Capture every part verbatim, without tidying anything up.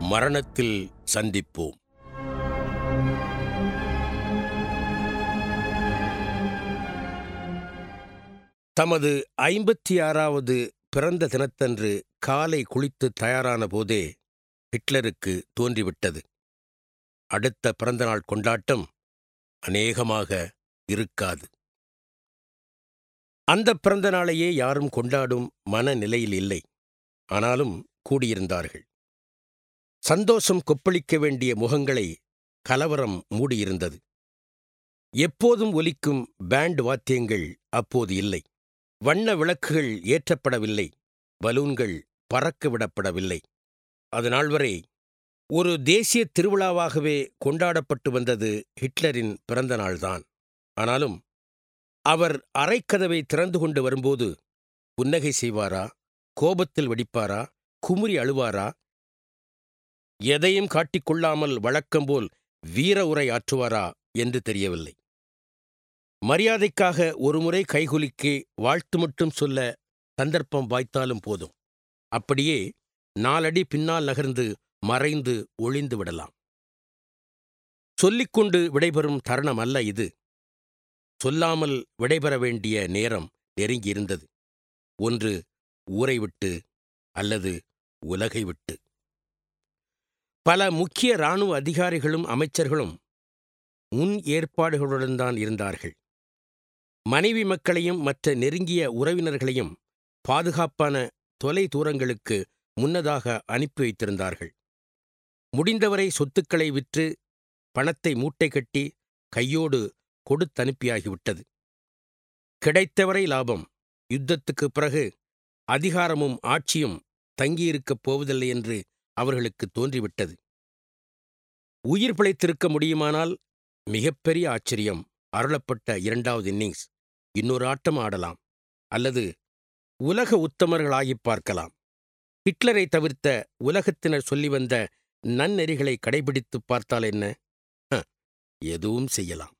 மரணத்தில் சந்திப்போம். தமது ஐம்பத்தி ஆறாவது பிறந்த தினத்தன்று காலை குளித்து தயாரான போதே ஹிட்லருக்கு தோன்றிவிட்டது, அடுத்த பிறந்தநாள் கொண்டாட்டம் அநேகமாக இருக்காது. அந்த பிறந்த நாளையே யாரும் கொண்டாடும் மனநிலையில் இல்லை. ஆனாலும் கூடியிருந்தார்கள். சந்தோஷம் கொப்பளிக்க வேண்டிய முகங்களை கலவரம் மூடியிருந்தது. எப்போதும் ஒலிக்கும் பேண்ட் வாத்தியங்கள் அப்போது இல்லை. வண்ண விளக்குகள் ஏற்றப்படவில்லை. பலூன்கள் பறக்க விடப்படவில்லை. அதுநாள் வரை ஒரு தேசிய திருவிழாவாகவே கொண்டாடப்பட்டு வந்தது ஹிட்லரின் பிறந்த நாள்தான். ஆனாலும் அவர் அறைக்கதவை திறந்து கொண்டு வரும்போது புன்னகை செய்வாரா, கோபத்தில் வெடிப்பாரா, குமுறி அழுவாரா, எதையும் காட்டிக்கொள்ளாமல் வழக்கம்போல் வீர உரை ஆற்றுவாரா என்று தெரியவில்லை. மரியாதைக்காக ஒருமுறை கைகுலுக்கி வாழ்த்து மட்டும் சொல்ல சந்தர்ப்பம் வாய்த்தாலும் போதும். அப்படியே நாலடி பின்னால் நகர்ந்து மறைந்து ஒளிந்து விடலாம். சொல்லிக்கொண்டு விடைபெறும் தருணம் அல்ல இது. சொல்லாமல் விடைபெற வேண்டிய நேரம் நெருங்கியிருந்தது. ஒன்று ஊரை விட்டு அல்லது உலகை விட்டு. பல முக்கிய இராணுவ அதிகாரிகளும் அமைச்சர்களும் முன் ஏற்பாடுகளுடன் தான் இருந்தார்கள். மனைவி மக்களையும் மற்ற நெருங்கிய உறவினர்களையும் பாதுகாப்பான தொலை தூரங்களுக்கு முன்னதாக அனுப்பி வைத்திருந்தார்கள். முடிந்தவரை சொத்துக்களை விற்று பணத்தை மூட்டை கட்டி கையோடு கொடுத்தனுப்பியாகிவிட்டது. கிடைத்தவரை லாபம். யுத்தத்துக்குப் பிறகு அதிகாரமும் ஆட்சியும் தங்கியிருக்கப் போவதில்லை என்று அவர்களுக்கு தோன்றிவிட்டது. உயிர் பிழைத்திருக்க முடியுமானால் மிகப்பெரிய ஆச்சரியம். அருளப்பட்ட இரண்டாவது இன்னிங்ஸ். இன்னொரு ஆட்டம் ஆடலாம், அல்லது உலக உத்தமர்களாகிப் பார்க்கலாம். ஹிட்லரை தவிர்த்த உலகத்தினர் சொல்லி வந்த நன்னெறிகளை கடைபிடித்துப் பார்த்தால் என்ன? எதுவும் செய்யலாம்.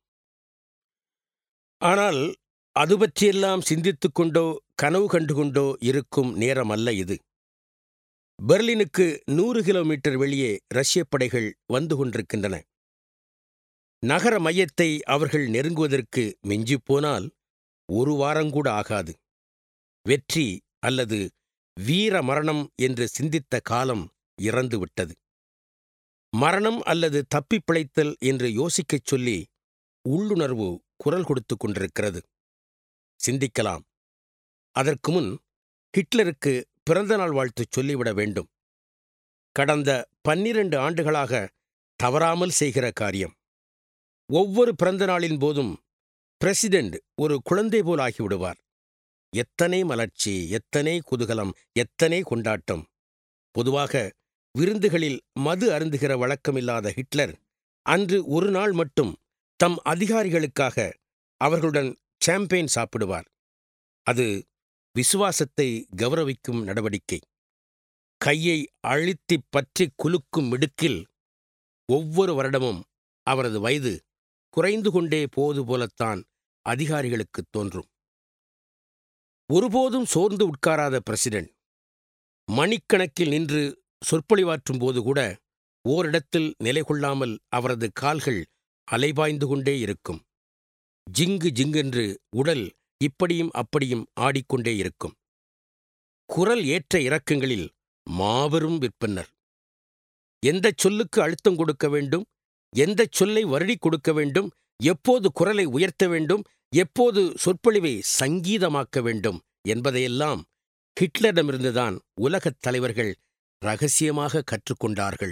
ஆனால் அது பற்றியெல்லாம் சிந்தித்துக் கொண்டோ கனவு கண்டுகொண்டோ இருக்கும் நேரம் அல்ல இது. பெர்லினுக்கு நூறு கிலோமீட்டர் வெளியே ரஷ்ய படைகள் வந்து கொண்டிருக்கின்றன. நகர மையத்தை அவர்கள் நெருங்குவதற்கு மிஞ்சிப்போனால் ஒரு வாரங்கூட ஆகாது. வெற்றி அல்லது வீர மரணம் என்று சிந்தித்த காலம் இறந்துவிட்டது. மரணம் அல்லது தப்பிப் பிழைத்தல் என்று யோசிக்கச் சொல்லி உள்ளுணர்வு குரல் கொடுத்து கொண்டிருக்கிறது. சிந்திக்கலாம். அதற்கு முன் ஹிட்லருக்கு பிறந்தநாள் வாழ்த்து சொல்லிவிட வேண்டும். கடந்த பன்னிரண்டு ஆண்டுகளாக தவறாமல் செய்கிற காரியம். ஒவ்வொரு பிறந்த நாளின் போதும் பிரசிடென்ட் ஒரு குழந்தை போல் ஆகிவிடுவார். எத்தனை மலர்ச்சி, எத்தனை குதூகலம், எத்தனை கொண்டாட்டம். பொதுவாக விருந்துகளில் மது அருந்துகிற வழக்கமில்லாத ஹிட்லர் அன்று ஒரு நாள் மட்டும் தம் அதிகாரிகளுக்காக அவர்களுடன் சாம்பெயின் சாப்பிடுவார். அது விசுவாசத்தை கௌரவிக்கும் நடவடிக்கை. கையை அழுத்திப் பற்றி குலுக்கும் மிடுக்கில் ஒவ்வொரு வருடமும் அவரது வயது குறைந்து கொண்டே போவது போலத்தான் அதிகாரிகளுக்குத் தோன்றும். ஒருபோதும் சோர்ந்து உட்காராத பிரசிடென்ட் மணிக்கணக்கில் நின்று சொற்பொழிவாற்றும் போது கூட ஓரிடத்தில் நிலை கொள்ளாமல் அவரது கால்கள் அலைபாய்ந்து கொண்டே இருக்கும். ஜிங்கு ஜிங்கென்று உடல் இப்படியும் அப்படியும் ஆடிக்கொண்டே இருக்கும். குரல் ஏற்ற இறக்கங்களில் மாபெரும் விற்பன்னர். எந்தச் சொல்லுக்கு அழுத்தம் கொடுக்க வேண்டும், எந்தச் சொல்லை வருடிக் கொடுக்க வேண்டும், எப்போது குரலை உயர்த்த வேண்டும், எப்போது சொற்பொழிவை சங்கீதமாக்க வேண்டும் என்பதையெல்லாம் ஹிட்லரிடமிருந்துதான் உலகத் தலைவர்கள் இரகசியமாக கற்றுக்கொண்டார்கள்.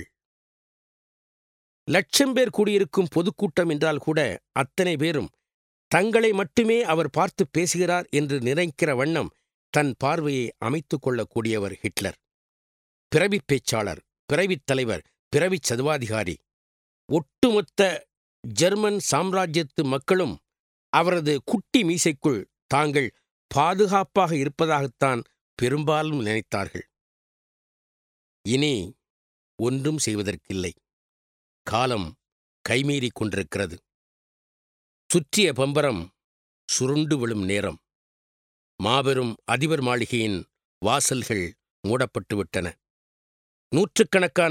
லட்சம் பேர் கூடியிருக்கும் பொதுக்கூட்டம் என்றால் கூட அத்தனை பேரும் தங்களை மட்டுமே அவர் பார்த்து பேசுகிறார் என்று நினைக்கிற வண்ணம் தன் பார்வையை அமைத்துக் கொள்ளக்கூடியவர் ஹிட்லர். பிறவிப் பேச்சாளர், பிறவித் தலைவர், பிறவிச் சதுவாதிகாரி. ஒட்டுமொத்த ஜெர்மன் சாம்ராஜ்யத்து மக்களும் அவரது குட்டி மீசைக்குள் தாங்கள் பாதுகாப்பாக இருப்பதாகத்தான் பெரும்பாலும் நினைத்தார்கள். இனி ஒன்றும் செய்வதற்கில்லை. காலம் கைமீறிக் கொண்டிருக்கிறது. சுற்றிய பம்பரம் சுருண்டு விழும் நேரம். மாபெரும் அதிபர் மாளிகையின் வாசல்கள் மூடப்பட்டுவிட்டன. நூற்றுக்கணக்கான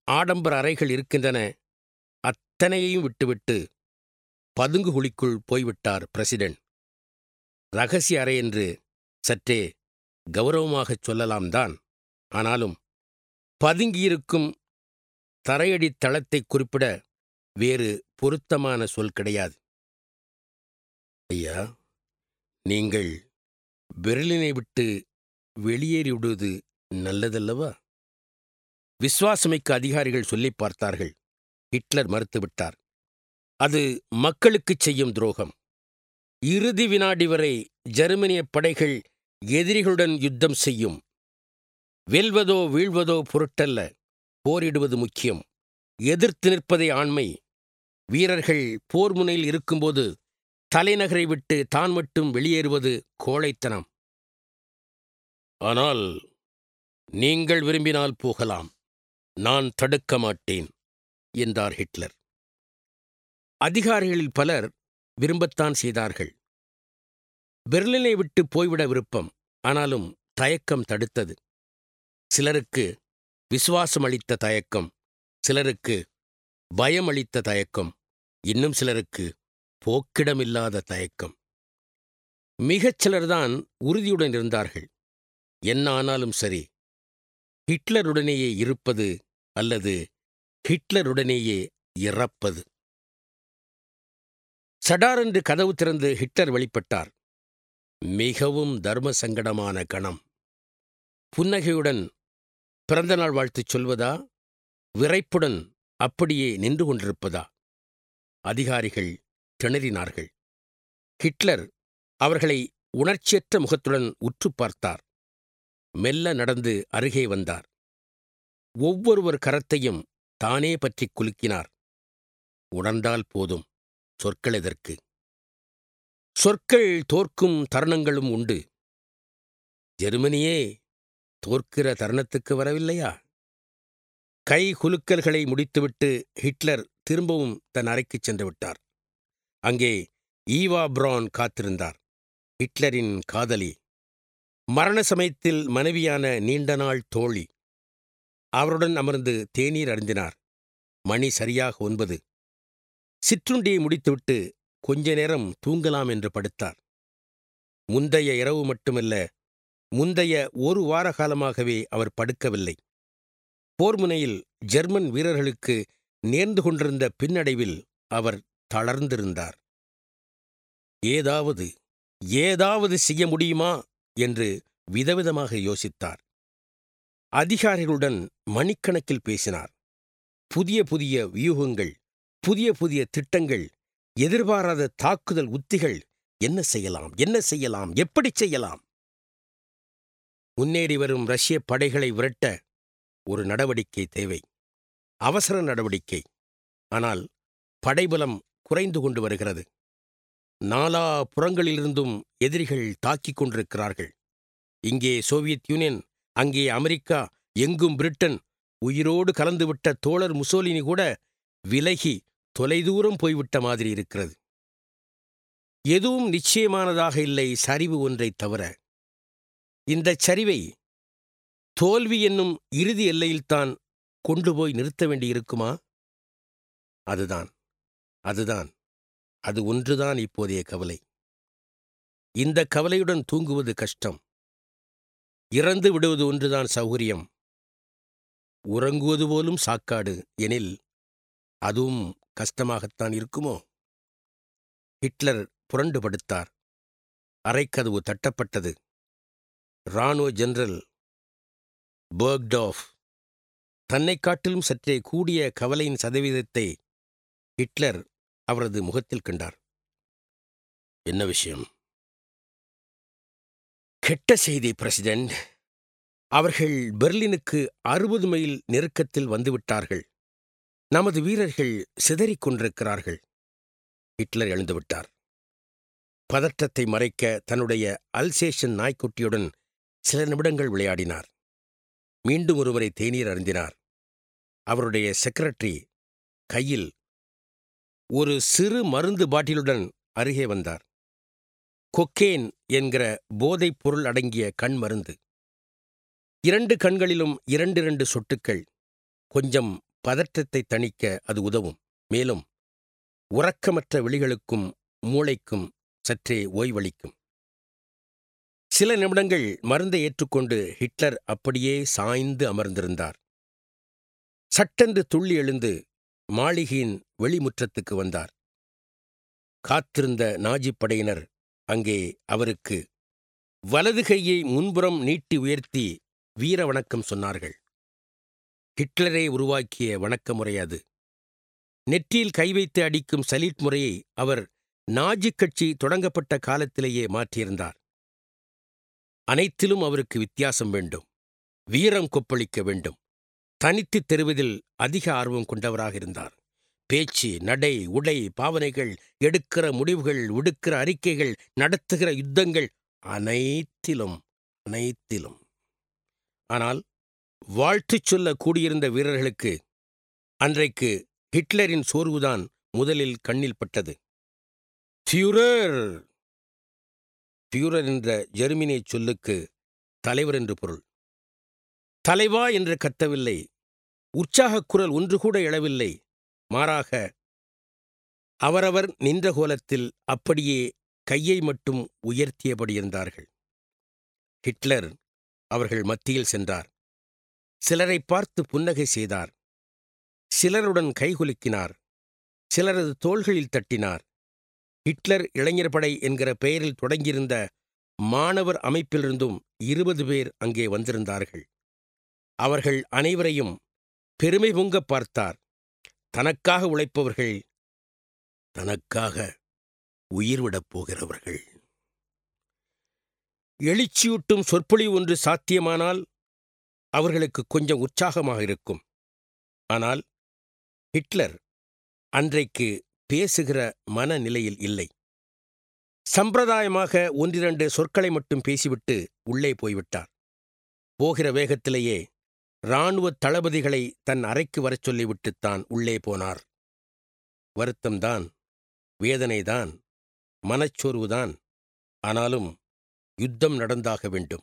ஆடம்பர அறைகள் இருக்கின்றன. அத்தனையையும் விட்டுவிட்டு பதுங்கு குழிக்குள் போய்விட்டார் பிரசிடென்ட். ரகசிய அறை என்று சற்றே கௌரவமாகச் சொல்லலாம்தான். ஆனாலும் பதுங்கியிருக்கும் தரையடித் தளத்தை குறிப்பிட வேறு பொருத்தமான சொல் கிடையாது. ஐயா, நீங்கள் பெர்லினை விட்டு வெளியேறிவிடுவது நல்லதல்லவா? விசுவாசமிக்க அதிகாரிகள் சொல்லிப் பார்த்தார்கள். ஹிட்லர் மறுத்துவிட்டார். அது மக்களுக்குச் செய்யும் துரோகம். இறுதி வினாடி வரை ஜெர்மனிய படைகள் எதிரிகளுடன் யுத்தம் செய்யும். வெல்வதோ வீழ்வதோ பொருட்டல்ல, போரிடுவது முக்கியம். எதிர்த்து நிற்பதே ஆண்மை. வீரர்கள் போர் முனையில் இருக்கும்போது தலைநகரை விட்டு தான் மட்டும் வெளியேறுவது கோழைத்தனம். ஆனால் நீங்கள் விரும்பினால் போகலாம், நான் தடுக்க மாட்டேன் என்றார் ஹிட்லர். அதிகாரிகளில் பலர் விரும்பத்தான் செய்தார்கள். பெர்லினை விட்டு போய்விட விருப்பம். ஆனாலும் தயக்கம் தடுத்தது. சிலருக்கு விசுவாசம் அளித்த தயக்கம், சிலருக்கு பயம் அளித்த தயக்கம், இன்னும் சிலருக்கு போக்கிடமில்லாத தயக்கம். மிகச் சிலர்தான் உறுதியுடன் இருந்தார்கள். என்ன ஆனாலும் சரி, ஹிட்லருடனேயே இருப்பது அல்லது ஹிட்லருடனேயே இறப்பது. சடாரென்று கதவு திறந்து ஹிட்லர் வெளிப்பட்டார். மிகவும் தர்ம சங்கடமான கணம். புன்னகையுடன் பிறந்தநாள் வாழ்த்துச் சொல்வதா, விரைப்புடன் அப்படியே நின்று கொண்டிருப்பதா? அதிகாரிகள் திணறினார்கள். ஹிட்லர் அவர்களை உணர்ச்சியற்ற முகத்துடன் உற்று பார்த்தார். மெல்ல நடந்து அருகே வந்தார். ஒவ்வொருவர் கரத்தையும் தானே பற்றிக் குலுக்கினார். உணர்ந்தால் போதும், சொற்கள் எதற்கு? சொற்கள் தோற்கும் தருணங்களும் உண்டு. ஜெர்மனியே தோற்கிற தருணத்துக்கு வரவில்லையா? கை குலுக்கல்களை முடித்துவிட்டு ஹிட்லர் திரும்பவும் தன் அறைக்குச் சென்று விட்டார். அங்கே ஈவா பிரான் காத்திருந்தார். ஹிட்லரின் காதலி, மரண சமயத்தில் மனைவியான நீண்ட நாள் தோழி. அவருடன் அமர்ந்து தேநீர் அருந்தினார். மணி சரியாக ஒன்பது. சிற்றுண்டியை முடித்துவிட்டு கொஞ்ச நேரம் தூங்கலாம் என்று படுத்தார். முந்தைய இரவு மட்டுமல்ல, முந்தைய ஒரு வார காலமாகவே அவர் படுக்கவில்லை. போர்முனையில் ஜெர்மன் வீரர்களுக்கு நேர்ந்து கொண்டிருந்த பின்னடைவில் அவர் தளர்ந்திருந்தார். ஏதாவது ஏதாவது செய்ய முடியுமா என்று விதவிதமாக யோசித்தார். அதிகாரிகளுடன் மணிக்கணக்கில் பேசினார். புதிய புதிய வியூகங்கள், புதிய புதிய திட்டங்கள், எதிர்பாராத தாக்குதல் உத்திகள். என்ன செய்யலாம், என்ன செய்யலாம், எப்படி செய்யலாம்? முன்னேறி வரும் ரஷ்ய படைகளை விரட்ட ஒரு நடவடிக்கை தேவை. அவசர நடவடிக்கை. ஆனால் படைபலம் குறைந்து கொண்டு வருகிறது. நாலா புறங்களிலிருந்தும் எதிரிகள் தாக்கிக் கொண்டிருக்கிறார்கள். இங்கே சோவியத் யூனியன், அங்கே அமெரிக்கா, எங்கும் பிரிட்டன். உயிரோடு கலந்துவிட்ட தோழர் முசோலினி கூட விலகி தொலைதூரம் போய்விட்ட மாதிரி இருக்கிறது. எதுவும் நிச்சயமானதாக இல்லை, சரிவு ஒன்றைத் தவிர. இந்தச் சரிவை தோல்வி என்னும் இறுதி எல்லையில்தான் கொண்டு போய் நிறுத்த வேண்டியிருக்குமா? அதுதான் அதுதான் அது ஒன்றுதான் இப்போதைய கவலை. இந்த கவலையுடன் தூங்குவது கஷ்டம். இறந்து விடுவது ஒன்றுதான் சௌகரியம். உறங்குவது போலும் சாக்காடு எனில் அதுவும் கஷ்டமாகத்தான் இருக்குமோ? ஹிட்லர் புரண்டு படுத்தார். அறைக்கதவு தட்டப்பட்டது. இராணுவ ஜெனரல் பெர்க்டாஃப். தன்னைக் காட்டிலும் சற்றே கூடிய கவலையின் சதவீதத்தை ஹிட்லர் அவரது முகத்தில் கண்டார். என்ன விஷயம்? கெட்ட செய்தி பிரசிடென்ட். அவர்கள் பெர்லினுக்கு அறுபது மைல் நெருக்கத்தில் வந்துவிட்டார்கள். நமது வீரர்கள் சிதறிக் கொண்டிருக்கிறார்கள். ஹிட்லர் எழுந்துவிட்டார். பதற்றத்தை மறைக்க தன்னுடைய அல்சேஷன் நாய்க்குட்டியுடன் சில நிமிடங்கள் விளையாடினார். மீண்டும் ஒருவரை தேநீர் அருந்தினார். அவருடைய செக்ரட்டரி கையில் ஒரு சிறு மருந்து பாட்டிலுடன் அருகே வந்தார். கொக்கேன் என்கிற போதைப் பொருள் அடங்கிய கண் மருந்து. இரண்டு கண்களிலும் இரண்டிரண்டு சொட்டுக்கள். கொஞ்சம் பதற்றத்தை தணிக்க அது உதவும். மேலும் உறக்கமற்ற விழிகளுக்கும் மூளைக்கும் சற்றே ஓய்வளிக்கும். சில நிமிடங்கள் மருந்தை ஏற்றுக்கொண்டு ஹிட்லர் அப்படியே சாய்ந்து அமர்ந்திருந்தார். சட்டென்று துள்ளி எழுந்து மாளிகையின் வெளிமுற்றத்துக்கு வந்தார். காத்திருந்த நாஜி படையினர் அங்கே அவருக்கு வலது கையை முன்புறம் நீட்டி உயர்த்தி வீர வணக்கம் சொன்னார்கள். ஹிட்லரே உருவாக்கிய வணக்க முறை அது. நெற்றியில் கை வைத்து அடிக்கும் சலீட் முறையை அவர் நாஜி கட்சி தொடங்கப்பட்ட காலத்திலேயே மாற்றியிருந்தார். அனைத்திலும் அவருக்கு வித்தியாசம் வேண்டும், வீரம் கொப்பளிக்க வேண்டும். தனித்து தெருவதில் அதிக ஆர்வம் கொண்டவராக இருந்தார். பேச்சு, நடை, உடை, பாவனைகள், எடுக்கிற முடிவுகள், விடுக்கிற அறிக்கைகள், நடத்துகிற யுத்தங்கள் அனைத்திலும் அனைத்திலும் ஆனால் வாழ்த்துச் சொல்ல கூடியிருந்த வீரர்களுக்கு அன்றைக்கு ஹிட்லரின் சோர்வுதான் முதலில் கண்ணில் பட்டது. ஃபியூரர் ஃபியூரர் என்ற ஜெர்மனிய சொல்லுக்கு தலைவர் என்று பொருள். தலைவா என்று கத்தவில்லை, உற்சாகக் குரல் ஒன்று கூட எழவில்லை. மாறாக அவரவர் நின்ற கோலத்தில் அப்படியே கையை மட்டும் உயர்த்தியபடியிருந்தார்கள். ஹிட்லர் அவர்கள் மத்தியில் சென்றார். சிலரை பார்த்து புன்னகை செய்தார். சிலருடன் கைகுலுக்கினார். சிலரது தோள்களில் தட்டினார். ஹிட்லர் இளைஞர் படை என்கிற பெயரில் தொடங்கியிருந்த மாணவர் அமைப்பிலிருந்தும் இருபது பேர் அங்கே வந்திருந்தார்கள். அவர்கள் அனைவரையும் பெருமை பொங்க பார்த்தார். தனக்காக உழைப்பவர்கள், தனக்காக உயிர்விடப் போகிறவர்கள். எழுச்சியூட்டும் சொற்பொழிவு ஒன்று சாத்தியமானால் அவர்களுக்கு கொஞ்சம் உற்சாகமாக இருக்கும். ஆனால் ஹிட்லர் அன்றைக்கு பேசுகிற மனநிலையில் இல்லை. சம்பிரதாயமாக ஒன்றிரண்டு சொற்களை மட்டும் பேசிவிட்டு உள்ளே போய்விட்டார். போகிற வேகத்திலேயே இராணுவத் தளபதிகளை தன் அறைக்கு வரச் சொல்லிவிட்டுத்தான் உள்ளே போனார். வருத்தம்தான், வேதனைதான், மனச்சோர்வுதான். ஆனாலும் யுத்தம் நடந்தாக வேண்டும்.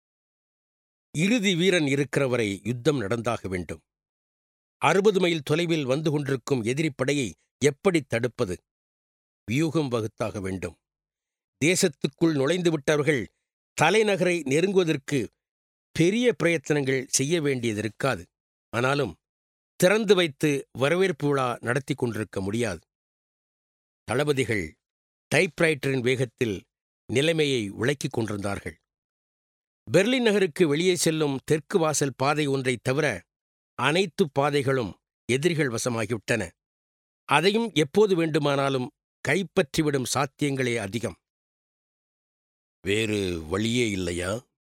இறுதி வீரன் இருக்கிறவரை யுத்தம் நடந்தாக வேண்டும். அறுபது மைல் தொலைவில் வந்து கொண்டிருக்கும் எதிரிப்படையை எப்படி தடுப்பது? வியூகம் வகுத்தாக வேண்டும். தேசத்துக்குள் நுழைந்து விட்டவர்கள் தலைநகரை நெருங்குவதற்கு பெரிய பிரயத்தனங்கள் செய்ய வேண்டியதிருக்காது. ஆனாலும் திறந்து வைத்து வரவேற்பு விழா நடத்தி கொண்டிருக்க முடியாது. தளபதிகள் டைப்ரைட்டரின் வேகத்தில் நிலைமையை விளக்கிக் கொண்டிருந்தார்கள். பெர்லின் நகருக்கு வெளியே செல்லும் தெற்கு வாசல் பாதை ஒன்றைத் தவிர அனைத்து பாதைகளும் எதிரிகள் வசமாகிவிட்டன. அதையும் எப்போது வேண்டுமானாலும் கைப்பற்றிவிடும் சாத்தியங்களே அதிகம். வேறு வழியே இல்லையா?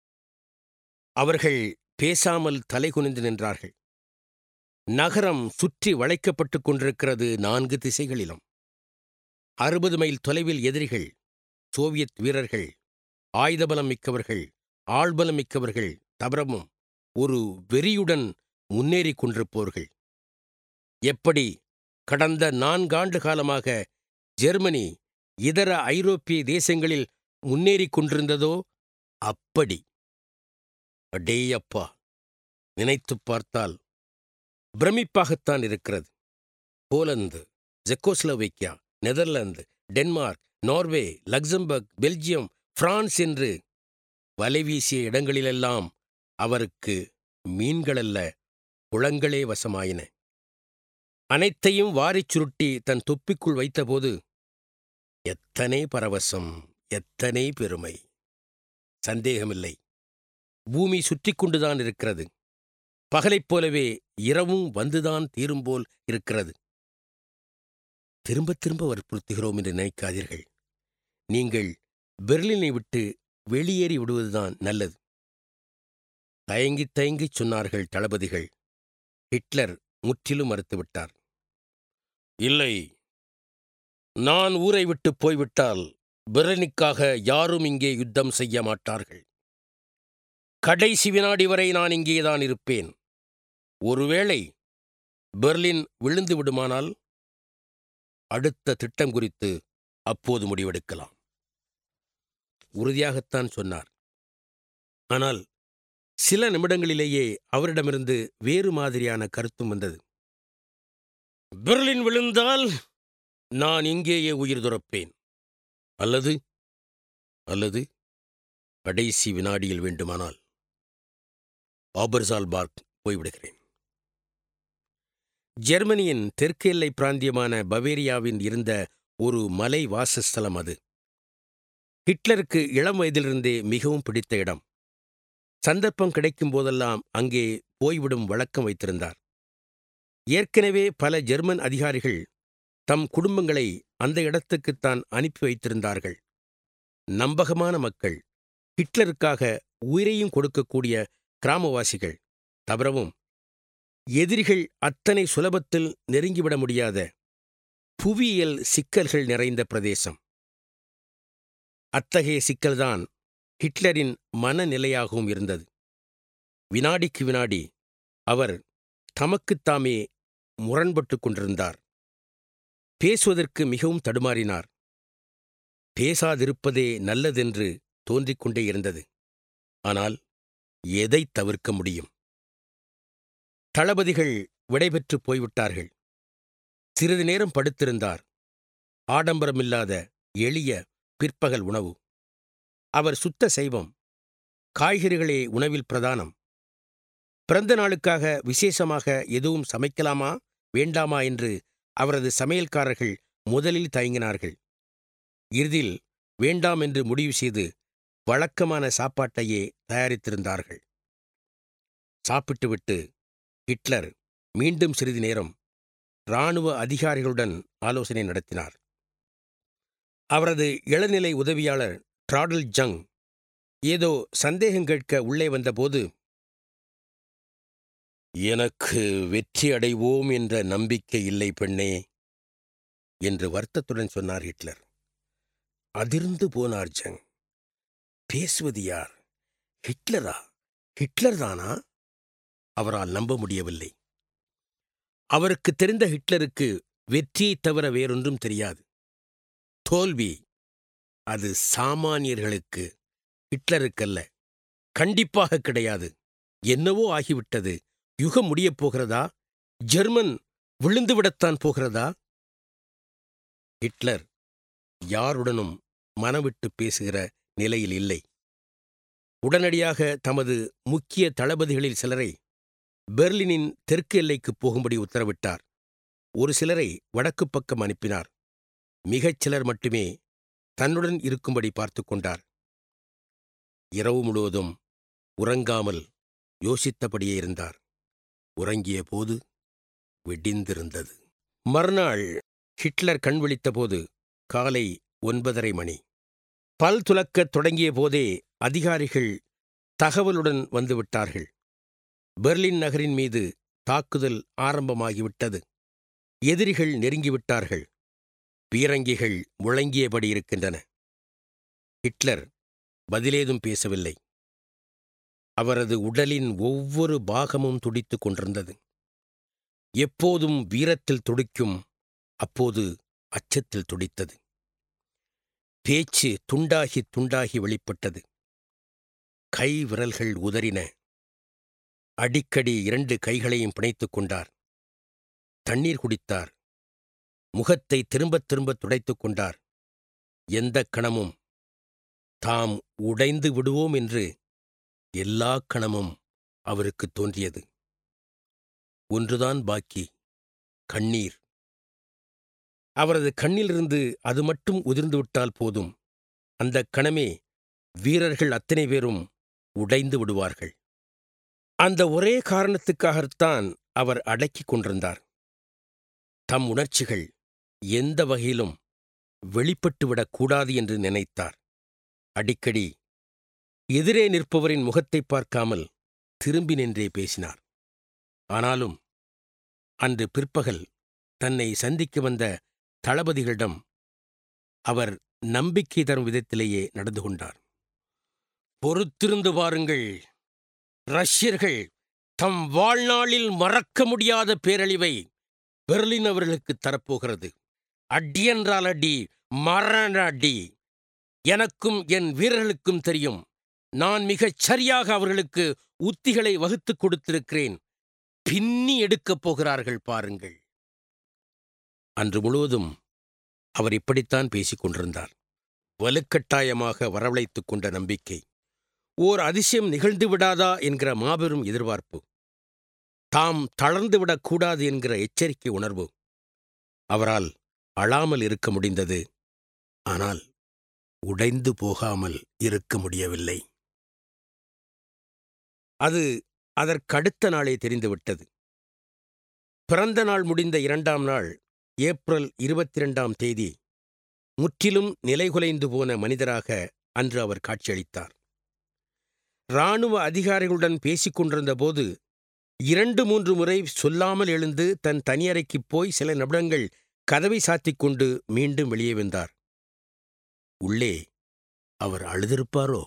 அவர்கள் பேசாமல் தலைகுனிந்து நின்றார்கள். நகரம் சுற்றி வளைக்கப்பட்டுக் கொண்டிருக்கிறது நான்கு திசைகளிலும். அறுபது மைல் தொலைவில் எதிரிகள், சோவியத் வீரர்கள், ஆயுதபலம் மிக்கவர்கள், ஆள்பலம் மிக்கவர்கள், தவிரமும் ஒரு வெறியுடன் முன்னேறிக் கொண்டிருப்போர்கள். எப்படி கடந்த நான்காண்டு காலமாக ஜெர்மனி இதர ஐரோப்பிய தேசங்களில் முன்னேறிக் கொண்டிருந்ததோ அப்படி. அடேயப்பா, நினைத்துப் பார்த்தால் பிரமிப்பாகத்தான் இருக்கிறது. Poland, Czechoslovakia, Netherlands, Denmark, Norway, Luxembourg, Belgium, France என்று வலைவீசிய இடங்களிலெல்லாம் அவருக்கு மீன்களல்ல, குளங்களே வசமாயின. அனைத்தையும் வாரிச் சுருட்டி தன் தொப்பிக்குள் வைத்தபோது எத்தனை பரவசம், எத்தனை பெருமை! சந்தேகமில்லை, பூமி சுற்றி கொண்டுதான் இருக்கிறது. பகலைப் போலவே இரவும் வந்துதான் தீரும்போல் இருக்கிறது. திரும்ப திரும்ப வற்புறுத்துகிறோம் என்று நினைக்காதீர்கள். நீங்கள் பெர்லினை விட்டு வெளியேறி விடுவதுதான் நல்லது. தயங்கித் தயங்கிச் சொன்னார்கள் தளபதிகள். ஹிட்லர் முற்றிலும் மறுத்துவிட்டார். இல்லை, நான் ஊரை விட்டுப் போய்விட்டால் பெர்லினுக்காக யாரும் இங்கே யுத்தம் செய்ய மாட்டார்கள். கடைசி வினாடி வரை நான் இங்கேதான் இருப்பேன். ஒருவேளை பெர்லின் விழுந்து விடுமானால் அடுத்த திட்டம் குறித்து அப்போது முடிவெடுக்கலாம். உறுதியாகத்தான் சொன்னார். ஆனால் சில நிமிடங்களிலேயே அவரிடமிருந்து வேறு மாதிரியான கருத்தும் வந்தது. பெர்லின் விழுந்தால் நான் இங்கேயே உயிர் துறப்பேன். அல்லது அல்லது கடைசி வினாடியில் வேண்டுமானால் ஆபர்சால்பார்க் போய்விடுகிறேன். ஜெர்மனியின் தெற்கு எல்லை பிராந்தியமான பவேரியாவின் இருந்த ஒரு மலை வாசஸ்தலம் அது. ஹிட்லருக்கு இளம் வயதிலிருந்தே மிகவும் பிடித்த இடம். சந்தர்ப்பம் கிடைக்கும் போதெல்லாம் அங்கே போய்விடும் வழக்கம் வைத்திருந்தார். ஏற்கனவே பல ஜெர்மன் அதிகாரிகள் தம் குடும்பங்களை அந்த இடத்துக்குத்தான் அனுப்பி வைத்திருந்தார்கள். நம்பகமான மக்கள், ஹிட்லருக்காக உயிரையும் கொடுக்கக்கூடிய கிராமவாசிகள், தவிரவும் எதிரிகள் அத்தனை சுலபத்தில் நெருங்கிவிட முடியாத புவியியல் சிக்கல்கள் நிறைந்த பிரதேசம். அத்தகைய சிக்கல்தான் ஹிட்லரின் மனநிலையாகவும் இருந்தது. வினாடிக்கு வினாடி அவர் தமக்குத்தாமே முரண்பட்டுக் கொண்டிருந்தார். பேசுவதற்கு மிகவும் தடுமாறினார். பேசாதிருப்பதே நல்லதென்று தோன்றிக் கொண்டே இருந்தது. ஆனால் எதைத் தவிர்க்க முடியும்? தளபதிகள் விடைபெற்று போய்விட்டார்கள். சிறிது நேரம் படுத்திருந்தார். ஆடம்பரமில்லாத எளிய பிற்பகல் உணவு. அவர் சுத்த சைவம். காய்கறிகளே உணவில் பிரதானம். பிறந்த நாளுக்காக விசேஷமாக எதுவும் சமைக்கலாமா வேண்டாமா என்று அவரது சமையல்காரர்கள் முதலில் தயங்கினார்கள். இறுதியில் வேண்டாம் என்று முடிவு செய்து வழக்கமான சாப்பாட்டையே தயாரித்திருந்தார்கள். சாப்பிட்டுவிட்டு ஹிட்லர் மீண்டும் சிறிது நேரம் இராணுவ அதிகாரிகளுடன் ஆலோசனை நடத்தினார். அவரது இளநிலை உதவியாளர் டிராடல் ஜங் ஏதோ சந்தேகம் கேட்க உள்ளே வந்தபோது, எனக்கு வெற்றி அடைவோம் என்ற நம்பிக்கை இல்லை பெண்ணே என்று வருத்தத்துடன் சொன்னார் ஹிட்லர். அதிர்ந்து போனார் ஜங். பேசுவது யார்? ஹிட்லரா? ஹிட்லர்தானா? அவரால் நம்ப முடியவில்லை. அவருக்கு தெரிந்த ஹிட்லருக்கு வெற்றியைத் தவிர வேறொன்றும் தெரியாது. தோல்வி அது சாமானியர்களுக்கு, ஹிட்லருக்கல்ல. கண்டிப்பாக கிடையாது. என்னவோ ஆகிவிட்டது. யுகம் முடியப் போகிறதா? ஜெர்மன் விழுந்துவிடத்தான் போகிறதா? ஹிட்லர் யாருடனும் மனவிட்டு பேசுகிற நிலையில் இல்லை. உடனடியாக தமது முக்கிய தளபதிகளில் சிலரை பெர்லினின் தெற்கு எல்லைக்குப் போகும்படி உத்தரவிட்டார். ஒரு சிலரை வடக்கு பக்கம் அனுப்பினார். மிகச் சிலர் மட்டுமே தன்னுடன் இருக்கும்படி பார்த்து கொண்டார். இரவு முழுவதும் உறங்காமல் யோசித்தபடியே இருந்தார். உறங்கிய போது விடிந்திருந்தது. மறுநாள் ஹிட்லர் கண் விழித்தபோது காலை ஒன்பதரை மணி. பல் துலக்கத் தொடங்கிய போதே அதிகாரிகள் தகவலுடன் வந்துவிட்டார்கள். பெர்லின் நகரின் மீது தாக்குதல் ஆரம்பமாகிவிட்டது. எதிரிகள் நெருங்கிவிட்டார்கள். பீரங்கிகள் முழங்கியபடி இருக்கின்றன. ஹிட்லர் பதிலேதும் பேசவில்லை. அவரது உடலின் ஒவ்வொரு பாகமும் துடித்துக் கொண்டிருந்தது. எப்போதும் வீரத்தில் துடிக்கும், அப்போது அச்சத்தில் துடித்தது. பேச்சு துண்டாகி துண்டாகி வெளிப்பட்டது. கை விரல்கள் உதறின. அடிக்கடி இரண்டு கைகளையும் பிணைத்துக் கொண்டார். தண்ணீர் குடித்தார். முகத்தை திரும்பத் திரும்ப துடைத்துக் கொண்டார். எந்தக் கணமும் தாம் உடைந்து விடுவோம் என்று எல்லா கணமும் அவருக்கு தோன்றியது. ஒன்றுதான் பாக்கி, கண்ணீர். அவரது கண்ணிலிருந்து அது மட்டும் உதிர்ந்துவிட்டால் போதும். அந்தக் கணமே வீரர்கள் அத்தனை பேரும் உடைந்து விடுவார்கள். அந்த ஒரே காரணத்துக்காகத்தான் அவர் அடக்கிக் கொண்டிருந்தார். தம் உணர்ச்சிகள் எந்த வகையிலும் வெளிப்பட்டுவிடக் கூடாது என்று நினைத்தார். அடிக்கடி எதிரே நிற்பவரின் முகத்தை பார்க்காமல் திரும்பி நின்றே பேசினார். ஆனாலும் அன்று பிற்பகல் தன்னை சந்திக்க வந்த தளபதிகளிடம் அவர் நம்பிக்கை தரும் விதத்திலேயே நடந்து கொண்டார். பொறுத்திருந்து பாருங்கள். ரஷ்யர்கள் தம் வாழ்நாளில் மறக்க முடியாத பேரழிவை பெர்லின் அவர்களுக்கு தரப்போகிறது. அடி என்றால் அடி, மரண அடி. எனக்கும் என் வீரர்களுக்கும் தெரியும். நான் மிகச் சரியாக அவர்களுக்கு உத்திகளை வகுத்துக் கொடுத்திருக்கிறேன். பின்னி எடுக்கப் போகிறார்கள் பாருங்கள். அன்று முழுவதும் அவர் இப்படித்தான் பேசிக் கொண்டிருந்தார். வலுக்கட்டாயமாக வரவழைத்துக் கொண்ட நம்பிக்கை, ஓர் அதிசயம் நிகழ்ந்து விடாதா என்கிற மாபெரும் எதிர்பார்ப்பு, தாம் தளர்ந்துவிடக் கூடாது என்கிற எச்சரிக்கை உணர்வு. அவரால் அழாமல் இருக்க முடிந்தது. ஆனால் உடைந்து போகாமல் இருக்க முடியவில்லை. அது அதற்கடுத்த நாளே தெரிந்துவிட்டது. பிறந்த நாள் முடிந்த இரண்டாம் நாள், ஏப்ரல் இருபத்தி இரண்டாம் தேதி, முற்றிலும் நிலைகுலைந்து போன மனிதராக அன்று அவர் காட்சியளித்தார். இராணுவ அதிகாரிகளுடன் பேசிக் கொண்டிருந்த போது இரண்டு மூன்று முறை சொல்லாமல் எழுந்து தன் தனியறைக்குப் போய் சில நிமிடங்கள் கதவை சாத்திக் கொண்டு மீண்டும் வெளியே வந்தார். உள்ளே அவர் அழுதிருப்பாரோ?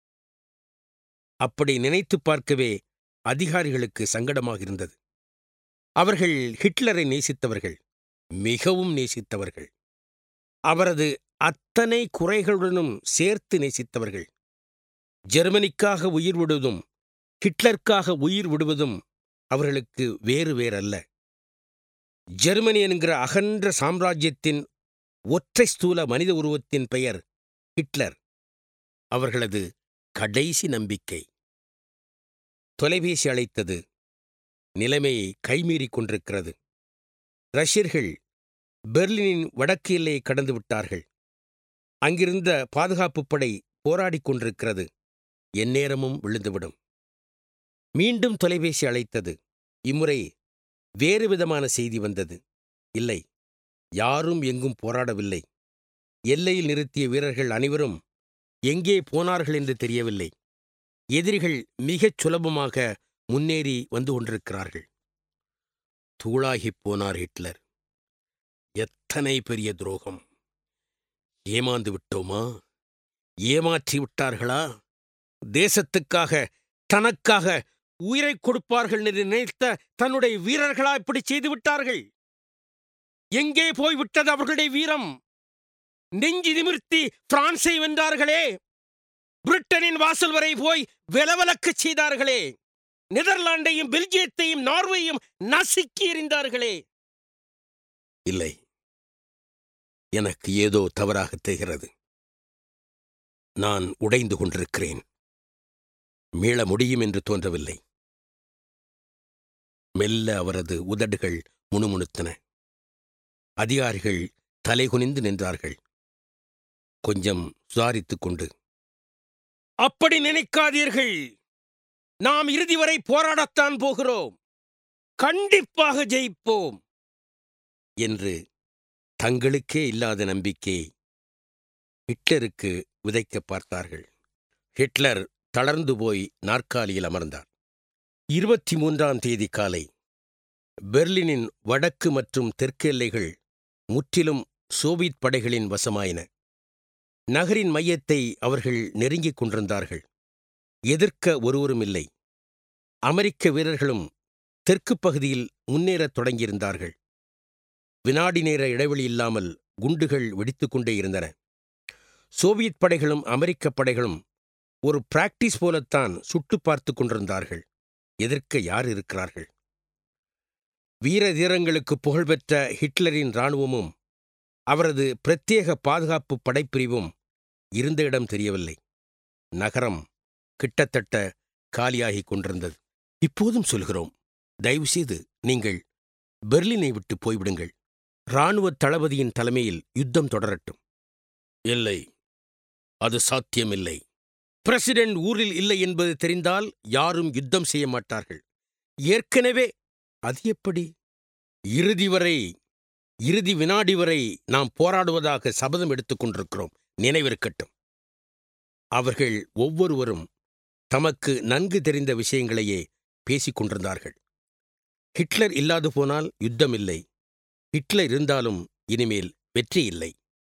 அப்படி நினைத்து பார்க்கவே அதிகாரிகளுக்கு சங்கடமாக இருந்தது. அவர்கள் ஹிட்லரை நேசித்தவர்கள், மிகவும் நேசித்தவர்கள். அவரது அத்தனை குறைகளுடனும் சேர்த்து நேசித்தவர்கள். ஜெர்மனிக்காக உயிர் விடுவதும் ஹிட்லருக்காக உயிர் விடுவதும் அவர்களுக்கு வேறு வேறல்ல. ஜெர்மனி என்கிற அகன்ற சாம்ராஜ்யத்தின் ஒற்றை ஸ்தூல மனித உருவத்தின் பெயர் ஹிட்லர். அவர்களது கடைசி நம்பிக்கை. தொலைபேசி அழைத்தது. நிலைமையை கைமீறிக் கொண்டிருக்கிறது. ரஷ்யர்கள் பெர்லினின் வடக்கு எல்லையை கடந்து விட்டார்கள். அங்கிருந்த பாதுகாப்புப் படை போராடிக் கொண்டிருக்கிறது. எந்நேரமும் விழுந்துவிடும். மீண்டும் தொலைபேசி அழைத்தது. இம்முறை வேறு விதமான செய்தி வந்தது. இல்லை, யாரும் எங்கும் போராடவில்லை. எல்லையில் நிறுத்திய வீரர்கள் அனைவரும் எங்கே போனார்கள் என்று தெரியவில்லை. எதிரிகள் மிகச் சுலபமாக முன்னேறி வந்து கொண்டிருக்கிறார்கள். தூளாகிப் போனார் ஹிட்லர். எத்தனை பெரிய துரோகம்! ஏமாந்து விட்டோமா? ஏமாற்றி விட்டார்களா? தேசத்துக்காக, தனக்காக உயிரை கொடுப்பார்கள் என்று நினைத்த தன்னுடைய வீரர்களா இப்படி செய்து விட்டார்கள்? எங்கே போய்விட்டது அவர்களுடைய வீரம்? நெஞ்சு நிமிர்த்தி பிரான்சை வென்றார்களே, பிரிட்டனின் வாசல் வரை போய் வெலவலக்கச் செய்தார்களே, நெதர்லாண்டையும் பெல்ஜியத்தையும் நார்வேயையும் நசுக்கி எறிந்தார்களே. இல்லை, எனக்கு ஏதோ தவறாக தெரிகிறது. நான் உடைந்து கொண்டிருக்கிறேன். மீள முடியும் என்று தோன்றவில்லை. மெல்ல அவரது உதடுகள் முணுமுணுத்தன. அதிகாரிகள் தலைகுனிந்து நின்றார்கள். கொஞ்சம் சுதாரித்துக் கொண்டு, அப்படி நினைக்காதீர்கள், நாம் இறுதி வரை போராடத்தான் போகிறோம், கண்டிப்பாக ஜெயிப்போம் என்று தங்களுக்கே இல்லாத நம்பிக்கையை ஹிட்லருக்கு விதைக்க பார்த்தார்கள். ஹிட்லர் தளர்ந்து போய் நாற்காலியில் அமர்ந்தார். இருபத்தி மூன்றாம் தேதி காலை பெர்லினின் வடக்கு மற்றும் தெற்கு எல்லைகள் முற்றிலும் சோவியத் படைகளின் வசமாயின. நகரின் மையத்தை அவர்கள் நெருங்கிக் கொண்டிருந்தார்கள். எதிர்க்க ஒருவரும் இல்லை. அமெரிக்க வீரர்களும் தெற்குப் பகுதியில் முன்னேறத் தொடங்கியிருந்தார்கள். வினாடி நேர இடைவெளி இல்லாமல் குண்டுகள் வெடித்துக் கொண்டே இருந்தன. சோவியத் படைகளும் அமெரிக்க படைகளும் ஒரு பிராக்டிஸ் போலத்தான் சுட்டு பார்த்து கொண்டிருந்தார்கள். எதிர்க்க யார் இருக்கிறார்கள்? வீர தீரங்களுக்கு புகழ்பெற்ற ஹிட்லரின் இராணுவமும் அவரது பிரத்யேக பாதுகாப்பு படைப்பிரிவும் இருந்த இடம் தெரியவில்லை. நகரம் கிட்டத்தட்ட காலியாகிக் கொண்டிருந்தது. இப்போதும் சொல்கிறோம், தயவுசெய்து நீங்கள் பெர்லினை விட்டு போய்விடுங்கள். இராணுவ தளபதியின் தலைமையில் யுத்தம் தொடரட்டும். இல்லை, அது சாத்தியமில்லை. பிரசிடென்ட் ஊரில் இல்லை என்பது தெரிந்தால் யாரும் யுத்தம் செய்ய மாட்டார்கள். ஏற்கனவே அது எப்படி? இறுதி வரை, இறுதி வினாடி வரை நாம் போராடுவதாக சபதம் எடுத்துக் கொண்டிருக்கிறோம். நினைவிருக்கட்டும். அவர்கள் ஒவ்வொருவரும் தமக்கு நன்கு தெரிந்த விஷயங்களையே பேசிக் கொண்டிருந்தார்கள். ஹிட்லர் இல்லாது போனால் யுத்தம் இல்லை. ஹிட்லர் இருந்தாலும் இனிமேல் வெற்றி இல்லை.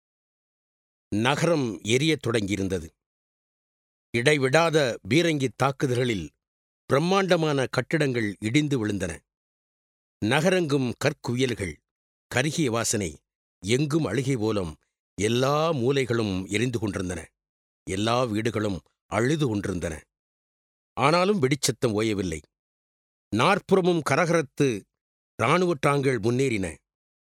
நகரம் எரியத் தொடங்கியிருந்தது. இடைவிடாத பீரங்கித் தாக்குதல்களில் பிரம்மாண்டமான கட்டிடங்கள் இடிந்து விழுந்தன. நகரெங்கும் கற்குவியல்கள், கருகிய வாசனை, எங்கும் அழுகை போலும் எல்லா மூலைகளும் எரிந்து கொண்டிருந்தன. எல்லா வீடுகளும் அழுது கொண்டிருந்தன. ஆனாலும் வெடிச்சத்தம் ஓயவில்லை. நாற்புறமும் கரகரத்து இராணுவ டாங்கள் முன்னேறின.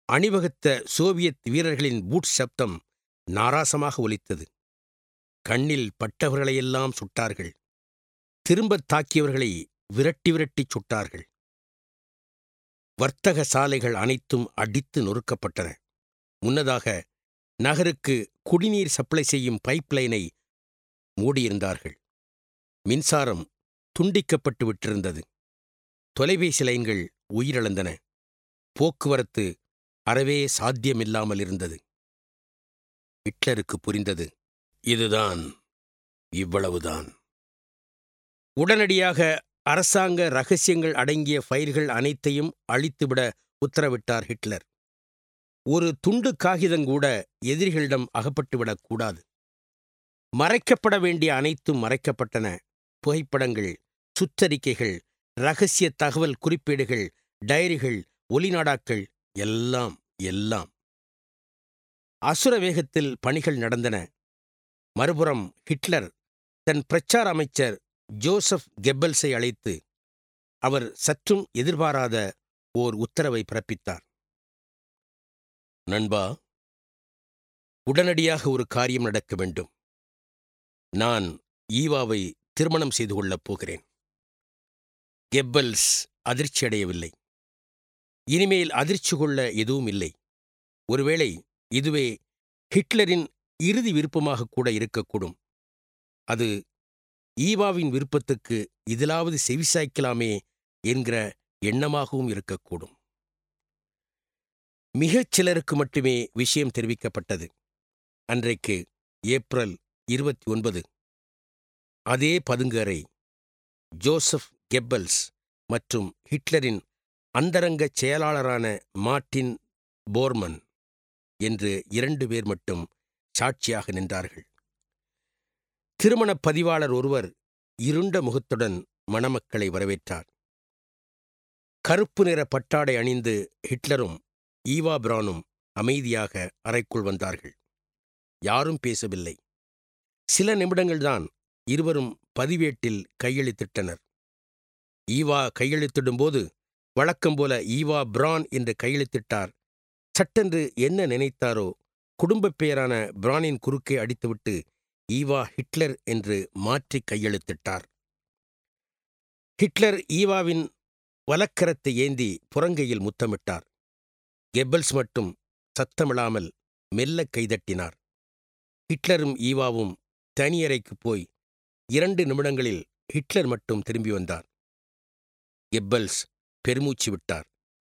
அணிவகுத்த சோவியத் வீரர்களின் பூட் சப்தம் நாராசமாக ஒலித்தது. கண்ணில் பட்டவர்களையெல்லாம் சுட்டார்கள். திரும்பத் தாக்கியவர்களை விரட்டி விரட்டிச் சுட்டார்கள். வர்த்தக சாலைகள் அனைத்தும் அடித்து நொறுக்கப்பட்டன. முன்னதாக நகருக்கு குடிநீர் சப்ளை செய்யும் பைப்லைனை மூடியிருந்தார்கள். மின்சாரம் துண்டிக்கப்பட்டு விட்டிருந்தது. தொலைபேசி லைன்கள் உயிரிழந்தன. போக்குவரத்து அறவே சாத்தியமில்லாமல் இருந்தது. ஹிட்லருக்கு புரிந்தது, இதுதான், இவ்வளவுதான். உடனடியாக அரசாங்க ரகசியங்கள் அடங்கிய ஃபைல்கள் அனைத்தையும் அழித்துவிட உத்தரவிட்டார் ஹிட்லர். ஒரு துண்டு காகிதங்கூட எதிரிகளிடம் அகப்பட்டுவிடக் கூடாது. மறைக்கப்பட வேண்டிய அனைத்தும் மறைக்கப்பட்டன. புகைப்படங்கள், சுற்றறிக்கைகள், ரகசிய தகவல் குறிப்பீடுகள், டைரிகள், ஒலிநாடாக்கள், எல்லாம் எல்லாம். அசுர வேகத்தில் பணிகள் நடந்தன. மறுபுறம் ஹிட்லர் தன் பிரச்சார அமைச்சர் ஜோசப் கெப்பல்ஸை அழைத்து அவர் சற்றும் எதிர்பாராத ஓர் உத்தரவை பிறப்பித்தார். நண்பா, உடனடியாக ஒரு காரியம் நடக்க வேண்டும். நான் ஈவாவை திருமணம் செய்து கொள்ளப் போகிறேன். கெப்பல்ஸ் அதிர்ச்சியடையவில்லை. இனிமேல் அதிர்ச்சி கொள்ள எதுவும் இல்லை. ஒருவேளை இதுவே ஹிட்லரின் இறுதி விருப்பமாக கூட இருக்கக்கூடும். அது ஈவாவின் விருப்பத்துக்கு இதிலாவது செவிசாய்க்கலாமே என்கிற எண்ணமாகவும் இருக்கக்கூடும். மிகச் சிலருக்கு மட்டுமே விஷயம் தெரிவிக்கப்பட்டது. அன்றைக்கு ஏப்ரல் இருபத்தி ஒன்பது. அதே பதுங்கு அறை, ஜோசப் கெப்பல்ஸ் மற்றும் ஹிட்லரின் அந்தரங்கச் செயலாளரான மார்ட்டின் போர்மன் என்று இரண்டு பேர் மட்டும் சாட்சியாக நின்றார்கள். திருமணப் பதிவாளர் ஒருவர் இருண்ட முகத்துடன் மணமக்களை வரவேற்றார். கருப்பு நிற பட்டாடை அணிந்து ஹிட்லரும் ஈவா பிரானும் அமைதியாக அறைக்குள் வந்தார்கள். யாரும் பேசவில்லை. சில நிமிடங்கள்தான் இருவரும் பதிவேட்டில் கையெழுத்திட்டனர். ஈவா கையெழுத்திடும்போது வழக்கம்போல ஈவா பிரான் என்று கையெழுத்திட்டார். சட்டென்று என்ன நினைத்தாரோ, குடும்பப் பெயரான பிரானின் குறுக்கே அடித்துவிட்டு ஈவா ஹிட்லர் என்று மாற்றி கையெழுத்திட்டார். ஹிட்லர் ஈவாவின் வலக்கரத்தை ஏந்தி புறங்கையில் முத்தமிட்டார். கெப்பல்ஸ் மட்டும் சத்தமிடாமல் மெல்ல கைதட்டினார். ஹிட்லரும் ஈவாவும் தனியறைக்குப் போய் இரண்டு நிமிடங்களில் ஹிட்லர் மட்டும் திரும்பி வந்தார். கெப்பல்ஸ் பெருமூச்சு விட்டார்.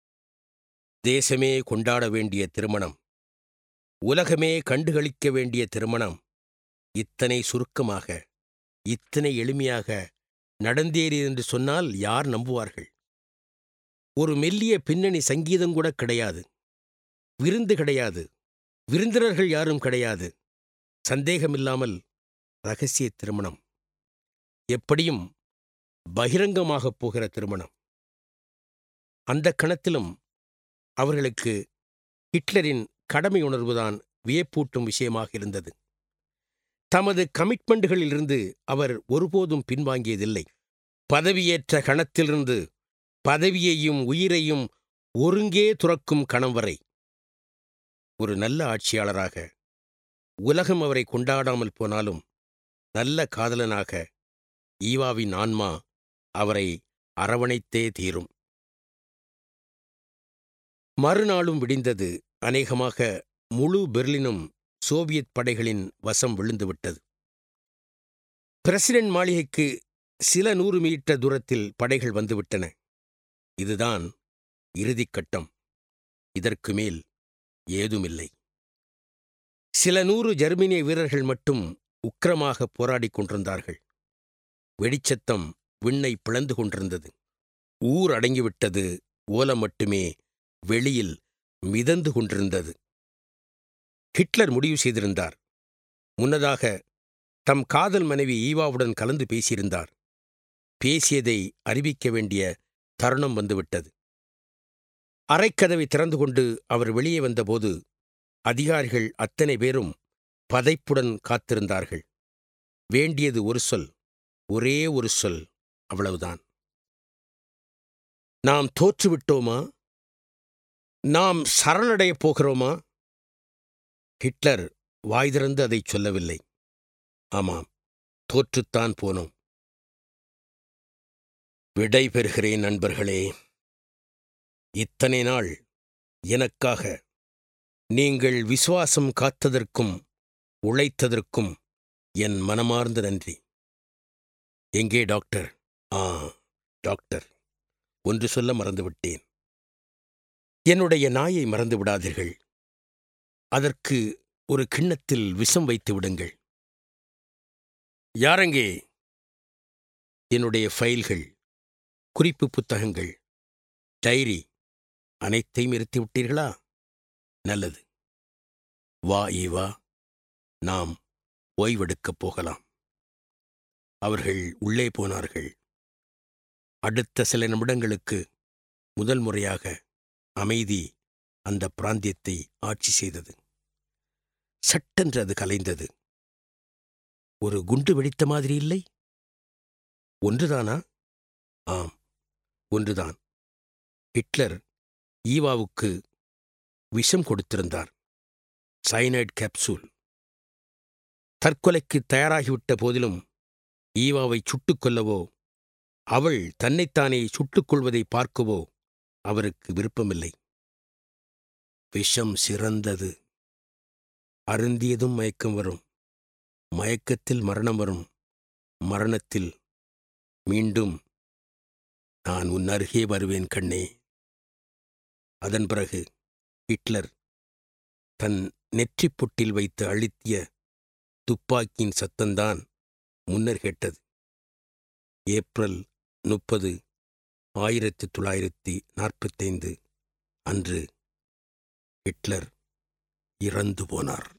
தேசமே கொண்டாட வேண்டிய திருமணம், உலகமே கண்டுகளிக்க வேண்டிய திருமணம் இத்தனை சுருக்கமாக, இத்தனை எளிமையாக நடந்தேறியது என்று சொன்னால் யார் நம்புவார்கள்? ஒரு மெல்லிய பின்னணி சங்கீதங்கூட கிடையாது. விருந்து கிடையாது. விருந்தினர்கள் யாரும் கிடையாது. சந்தேகமில்லாமல் இரகசிய திருமணம். எப்படியும் பகிரங்கமாகப் போகிற திருமணம். அந்த கணத்திலும் அவர்களுக்கு ஹிட்லரின் கடமையுணர்வுதான் வியப்பூட்டும் விஷயமாக இருந்தது. தமது கமிட்மெண்ட்களிலிருந்து அவர் ஒருபோதும் பின்வாங்கியதில்லை. பதவியேற்ற கணத்திலிருந்து பதவியையும் உயிரையும் ஒருங்கே துறக்கும் கணம் வரை. ஒரு நல்ல ஆட்சியாளராக உலகம் அவரை கொண்டாடாமல் போனாலும் நல்ல காதலனாக ஈவாவின் ஆன்மா அவரை அரவணைத்தே தீரும். மறுநாளும் விடிந்தது. அநேகமாக முழு பெர்லினும் சோவியத் படைகளின் வசம் விழுந்துவிட்டது. பிரசிடென்ட் மாளிகைக்கு சில நூறு மீட்டர் தூரத்தில் படைகள் வந்துவிட்டன. இதுதான் இறுதிக்கட்டம். இதற்கு மேல் ஏதுமில்லை. சில நூறு ஜெர்மனிய வீரர்கள் மட்டும் உக்கிரமாக போராடிக் கொண்டிருந்தார்கள். வெடிச்சத்தம் விண்ணை பிளந்து கொண்டிருந்தது. ஊர் அடங்கிவிட்டது. ஓலம் மட்டுமே வெளியில் மிதந்து கொண்டிருந்தது. ஹிட்லர் முடிவு செய்திருந்தார். முன்னதாக தம் காதல் மனைவி ஈவாவுடன் கலந்து பேசியிருந்தார். பேசியதை அறிவிக்க வேண்டிய தருணம் வந்துவிட்டது. அறைக்கதவை திறந்து கொண்டு அவர் வெளியே வந்தபோது அதிகாரிகள் அத்தனை பேரும் பதைப்புடன் காத்திருந்தார்கள். வேண்டியது ஒரு சொல், ஒரே ஒரு சொல், அவ்வளவுதான். நாம் தோற்றுவிட்டோமா? நாம் சரணடையப் போகிறோமா? ஹிட்லர் வாய் திறந்து அதைச் சொல்லவில்லை. ஆமாம், தோற்றுத்தான் போனோம். விடை பெறுகிறேன் நண்பர்களே. இத்தனை நாள் எனக்காக நீங்கள் விசுவாசம் காத்ததற்கும் உழைத்ததற்கும் என் மனமார்ந்த நன்றி. எங்கே டாக்டர்? ஆ, டாக்டர், ஒன்று சொல்ல மறந்துவிட்டேன். என்னுடைய நாயை மறந்து விடாதீர்கள். அதற்கு ஒரு கிண்ணத்தில் விஷம் வைத்து விடுங்கள். யாரெங்கே? என்னுடைய ஃபைல்கள், குறிப்பு புத்தகங்கள், டைரி அனைத்தையும் நிறுத்தி விட்டீர்களா? நல்லது. வா ஈவா, நாம் ஓய்வெடுக்கப் போகலாம். அவர்கள் உள்ளே போனார்கள். அடுத்த சில நிமிடங்களுக்கு முதல் முறையாக அமைதி அந்த பிராந்தியத்தை ஆட்சி செய்தது. சட்டென்று அது கலைந்தது. ஒரு குண்டு வெடித்த மாதிரி இல்லை? ஒன்றுதானா? ஆம், ஒன்றுதான். ஹிட்லர் ஈவாவுக்கு விஷம் கொடுத்திருந்தார். Cyanide capsule. தற்கொலைக்கு தயாராகிவிட்ட போதிலும் ஈவாவை சுட்டுக் கொல்லவோ அவள் தன்னைத்தானே சுட்டுக் கொள்வதை பார்க்கவோ அவருக்கு விருப்பமில்லை. விஷம் சிறந்தது. அருந்தியதும் மயக்கம் வரும். மயக்கத்தில் மரணம் வரும். மரணத்தில் மீண்டும் நான் உன் அருகே வருவேன் கண்ணே. அதன் பிறகு ஹிட்லர் தன் நெற்றிப் பொட்டில் வைத்து அழுத்திய துப்பாக்கியின் சத்தந்தான் முன்னர் கேட்டது. ஏப்ரல் முப்பது ஆயிரத்தி தொள்ளாயிரத்தி நாற்பத்தைந்து அன்று ஹிட்லர் இறந்து போனார்.